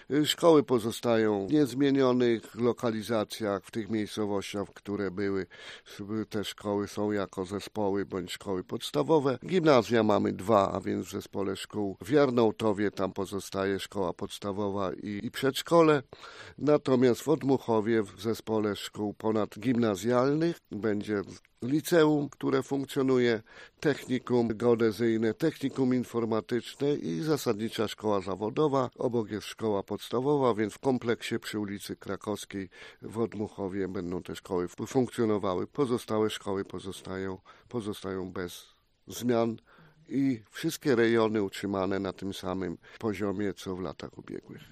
Szkoły pozostają w niezmienionych lokalizacjach, w tych miejscowościach, które były. Te szkoły są jako zespoły bądź szkoły podstawowe. Gimnazja mamy 2, a więc w zespole szkół w Jarnołtowie tam pozostaje szkoła podstawowa i przedszkole. Natomiast w Odmuchowie w zespole szkół ponadgimnazjalnych będzie liceum, które funkcjonuje, technikum geodezyjne, technikum informatyczne i zasadnicza szkoła zawodowa. Obok jest szkoła podstawowa, więc w kompleksie przy ulicy Krakowskiej w Odmuchowie będą te szkoły funkcjonowały. Pozostałe szkoły pozostają bez zmian i wszystkie rejony utrzymane na tym samym poziomie, co w latach ubiegłych.